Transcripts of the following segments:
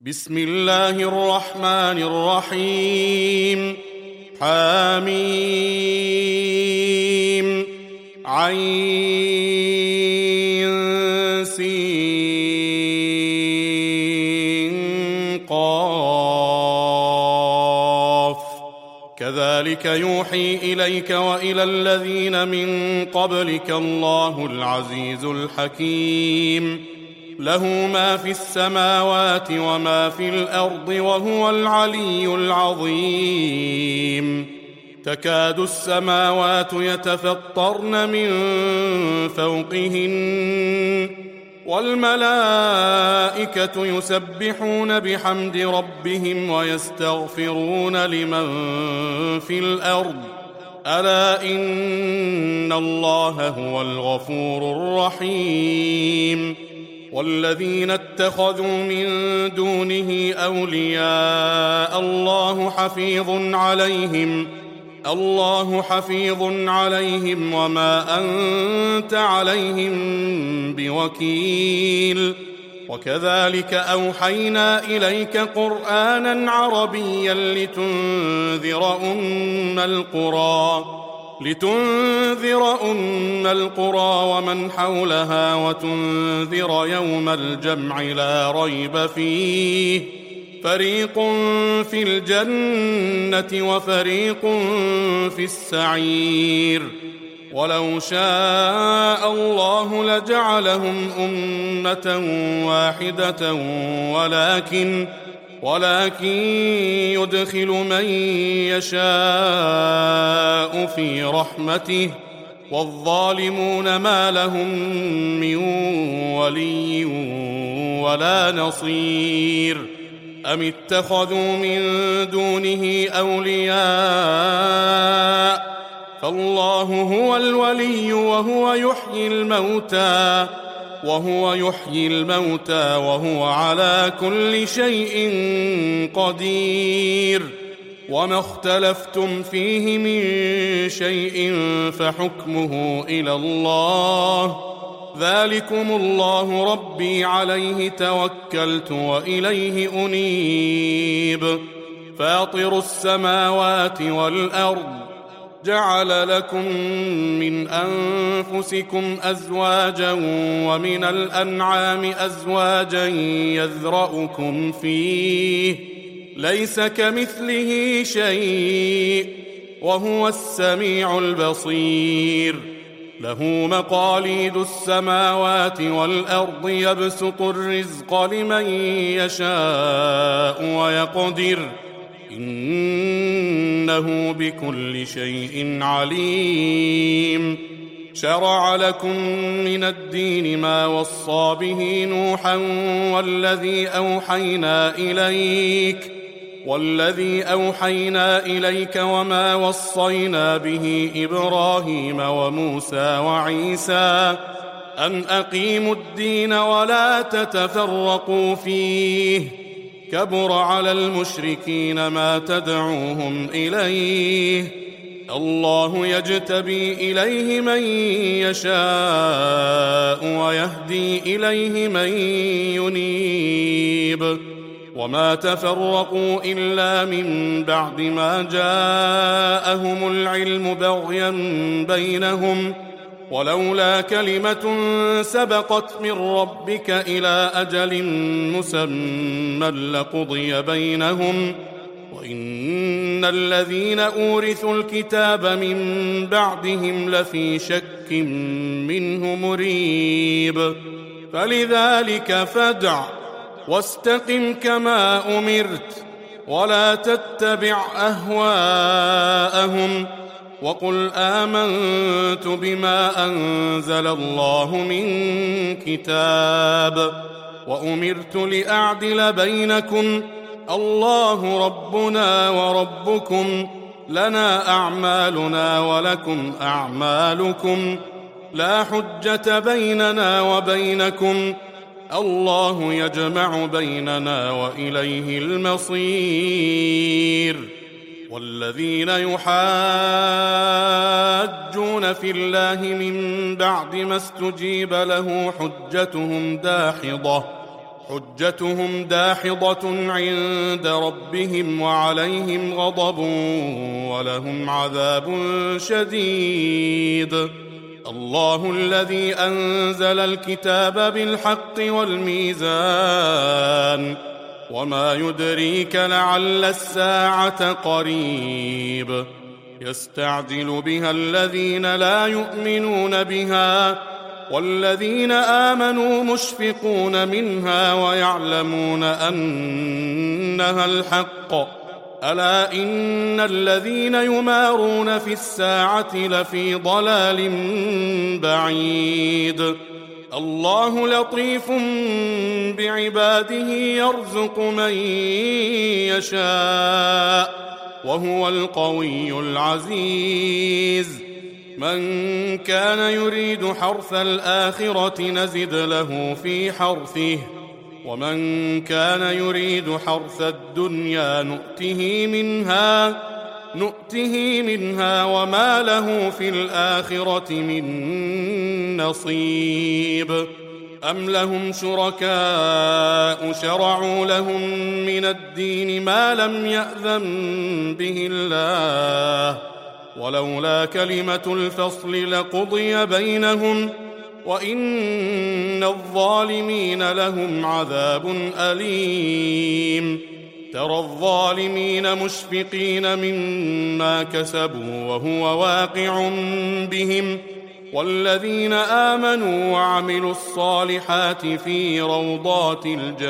بسم الله الرحمن الرحيم. حميم عين سين قاف. كذلك يوحي إليك وإلى الذين من قبلك الله العزيز الحكيم. له ما في السماوات وما في الأرض وهو العلي العظيم. تكاد السماوات يتفطرن من فوقهن والملائكة يسبحون بحمد ربهم ويستغفرون لمن في الأرض ألا إن الله هو الغفور الرحيم. والذين اتخذوا من دونه أولياء الله حفيظ عليهم وما أنت عليهم بوكيل. وكذلك أوحينا إليك قرآنا عربيا لتنذر أم القرى ومن حولها وتنذر يوم الجمع لا ريب فيه فريق في الجنة وفريق في السعير. ولو شاء الله لجعلهم أمة واحدة ولكن يدخل من يشاء في رحمته والظالمون ما لهم من ولي ولا نصير. أم اتخذوا من دونه أولياء فالله هو الولي وهو يحيي الموتى وهو على كل شيء قدير. وما اختلفتم فيه من شيء فحكمه إلى الله. ذلكم الله ربي عليه توكلت وإليه أنيب. فاطر السماوات والأرض جعل لكم من أنفسكم أزواجا ومن الأنعام أزواجا يذرأكم فيه ليس كمثله شيء وهو السميع البصير. له مقاليد السماوات والأرض يبسط الرزق لمن يشاء ويقدر إنه بكل شيء عليم. شرع لكم من الدين ما وصى به نوحا والذي أوحينا إليك وما وصينا به إبراهيم وموسى وعيسى أن أقيموا الدين ولا تتفرقوا فيه كبر على المشركين ما تدعوهم إليه. الله يجتبي إليه من يشاء ويهدي إليه من ينيب. وما تفرقوا إلا من بعد ما جاءهم العلم بغيا بينهم ولولا كلمة سبقت من ربك إلى أجل مسمى لقضي بينهم وإن الذين أورثوا الكتاب من بعدهم لفي شك منه مريب. فلذلك فادع واستقم كما أمرت ولا تتبع أهواءهم وقل آمنت بما أنزل الله من كتاب وأمرت لأعدل بينكم الله ربنا وربكم لنا أعمالنا ولكم أعمالكم لا حجة بيننا وبينكم الله يجمع بيننا وإليه المصير. والذين يحاجون في الله من بعد ما استجيب له حجتهم داحضة حجتهم داحضة عند ربهم وعليهم غضب ولهم عذاب شديد. الله الذي أنزل الكتاب بالحق والميزان وما يدريك لعل الساعة قريب. يستعجل بها الذين لا يؤمنون بها والذين آمنوا مشفقون منها ويعلمون أنها الحق. ألا إن الذين يمارون في الساعة لفي ضلال بعيد. الله لطيف بعباده يرزق من يشاء وهو القوي العزيز. من كان يريد حرث الآخرة نزد له في حرثه ومن كان يريد حرث الدنيا نؤته منها وما له في الآخرة من نصيب. أم لهم شركاء شرعوا لهم من الدين ما لم يأذن به الله ولولا كلمة الفصل لقضي بينهم وإن الظالمين لهم عذاب أليم. ترى الظالمين مشفقين مما كسبوا وهو واقع بهم والذين آمنوا وعملوا الصالحات في روضات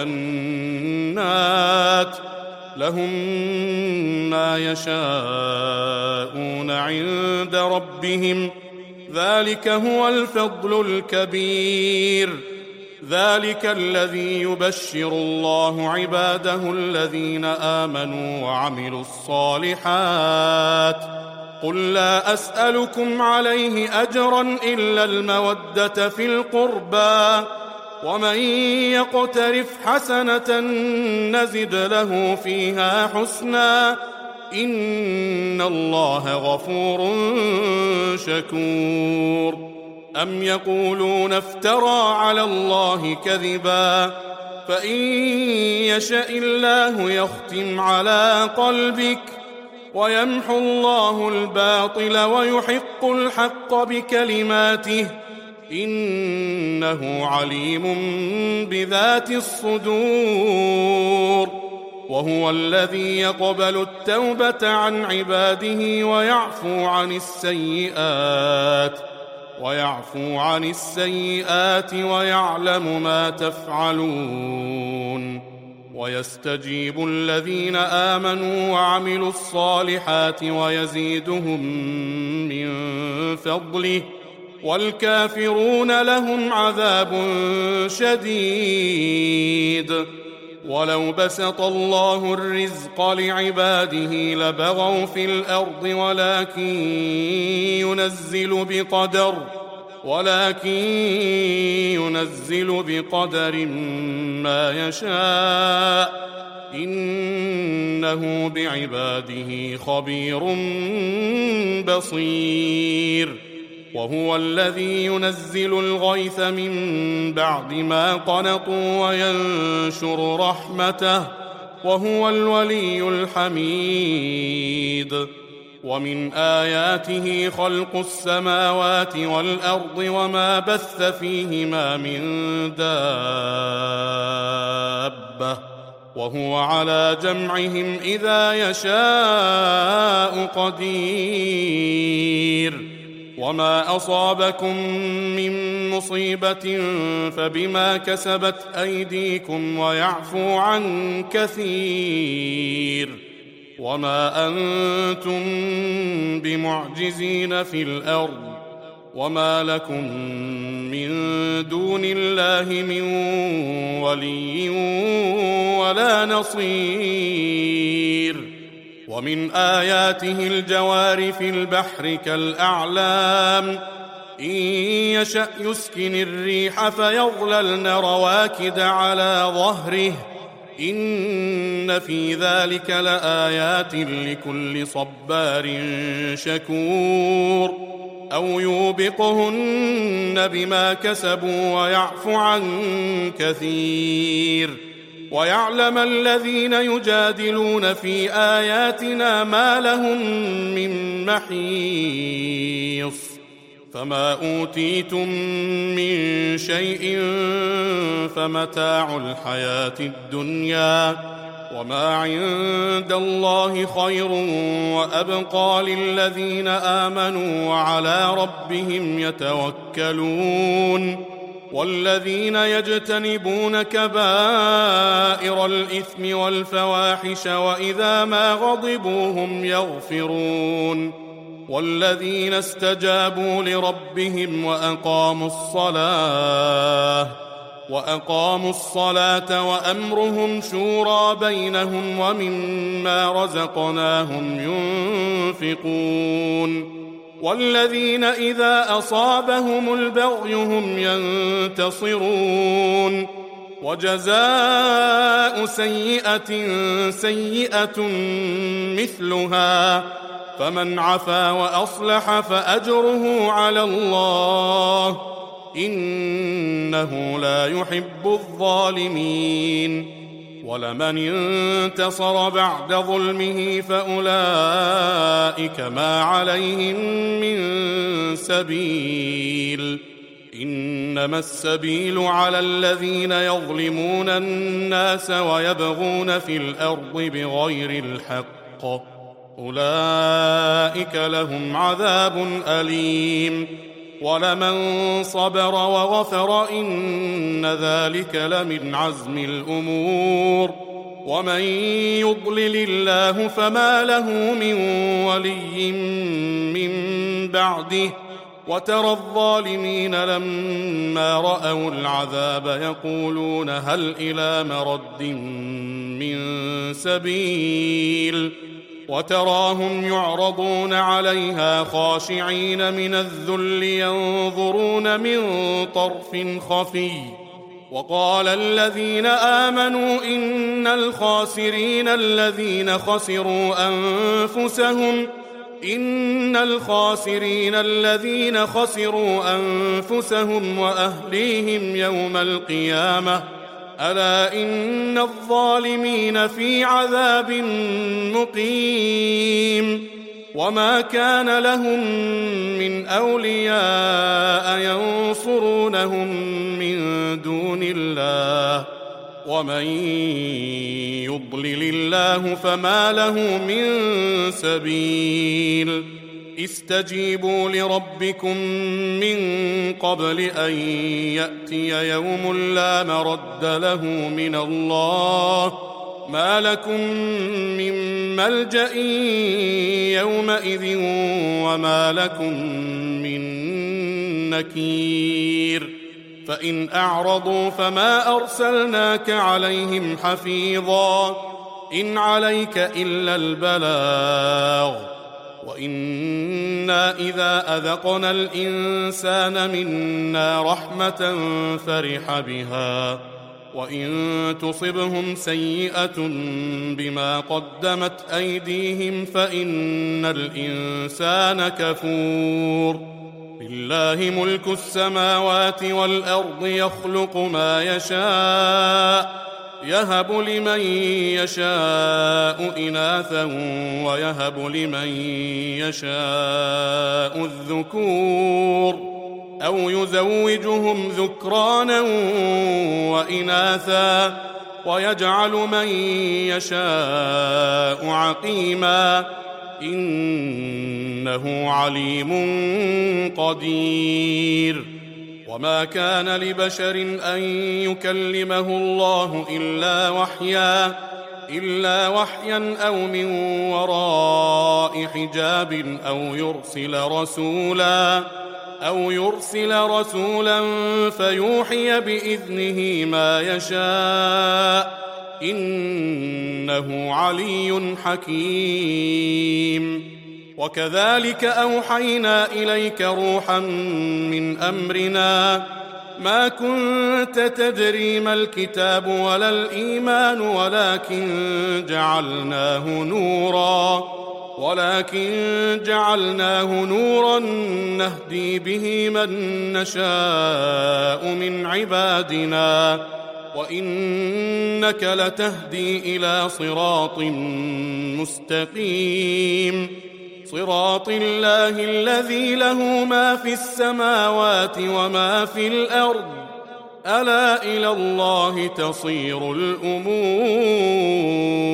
الجنات لهم ما يشاءون عند ربهم ذلك هو الفضل الكبير. ذلك الذي يبشر الله عباده الذين آمنوا وعملوا الصالحات. قل لا أسألكم عليه أجرا إلا المودة في القربى ومن يقترف حسنة نزد له فيها حسنا إن الله غفور شكور. أم يقولون افترى على الله كذبا فإن يشاء الله يختم على قلبك ويمحو الله الباطل ويحق الحق بكلماته إنه عليم بذات الصدور. وهو الذي يقبل التوبة عن عباده ويعفو عن السيئات ويعلم ما تفعلون. ويستجيب الذين آمنوا وعملوا الصالحات ويزيدهم من فضله والكافرون لهم عذاب شديد. ولو بسط الله الرزق لعباده لبغوا في الأرض ولكن ينزل بقدر ما يشاء إنه بعباده خبير بصير. وهو الذي ينزل الغيث من بعد ما قنطوا وينشر رحمته وهو الولي الحميد. ومن آياته خلق السماوات والأرض وما بث فيهما من دابة وهو على جمعهم إذا يشاء قدير. وما أصابكم من مصيبة فبما كسبت أيديكم ويعفو عن كثير. وما أنتم بمعجزين في الأرض وما لكم من دون الله من ولي ولا نصير. ومن آياته الجوار في البحر كالأعلام إن يشأ يسكن الريح فيظللن رواكد على ظهره إن في ذلك لآيات لكل صبار شكور. أو يوبقهن بما كسبوا ويعف عن كثير ويعلم الذين يجادلون في آياتنا ما لهم من محيص فما أوتيتم من شيء فمتاع الحياة الدنيا وما عند الله خير وأبقى للذين آمنوا وعلى ربهم يتوكلون والذين يجتنبون كبائر الإثم والفواحش وإذا ما غضبوا هم يغفرون والذين استجابوا لربهم وأقاموا الصلاة وأمرهم شورى بينهم ومما رزقناهم ينفقون والذين إذا أصابهم البغي هم ينتصرون وجزاء سيئة سيئة مثلها فمن عفا وأصلح فأجره على الله إنه لا يحب الظالمين ولمن انتصر بعد ظلمه فأولئك ما عليهم من سبيل إنما السبيل على الذين يظلمون الناس ويبغون في الأرض بغير الحق أولئك لهم عذاب أليم ولمن صبر وغفر إن ذلك لمن عزم الأمور ومن يضلل الله فما له من ولي من بعده وترى الظالمين لما رأوا العذاب يقولون هل إلى مرد من سبيل وتراهم يعرضون عليها خاشعين من الذل ينظرون من طرف خفي وقال الذين آمنوا إن الخاسرين الذين خسروا أنفسهم وأهليهم يوم القيامة ألا إن الظالمين في عذاب مقيم وما كان لهم من أولياء ينصرونهم من دون الله ومن يضلل الله فما له من سبيل استجيبوا لربكم من قبل أن يأتي يوم لا مرد له من الله ما لكم من ملجأ يومئذ وما لكم من نكير فإن أعرضوا فما أرسلناك عليهم حفيظا إن عليك إلا البلاغ وإنا إذا أذقنا الإنسان منا رحمة فرح بها وإن تصبهم سيئة بما قدمت أيديهم فإن الإنسان كفور لله ملك السماوات والأرض يخلق ما يشاء يهب لمن يشاء إناثا ويهب لمن يشاء الذكور أو يزوجهم ذكرانا وإناثا ويجعل من يشاء عقيما إنه عليم قدير وما كان لبشر أن يكلمه الله إلا وحيا أو من وراء حجاب أو يرسل رسولا فيوحي بإذنه ما يشاء إنه علي حكيم وكذلك أوحينا إليك روحا من أمرنا ما كنت تدري ما الكتاب ولا الإيمان ولكن جعلناه نورا ولكن جعلناه نورا نهدي به من نشاء من عبادنا وإنك لتهدي إلى صراط مستقيم صراط الله الذي له ما في السماوات وما في الأرض ألا إلى الله تصير الأمور.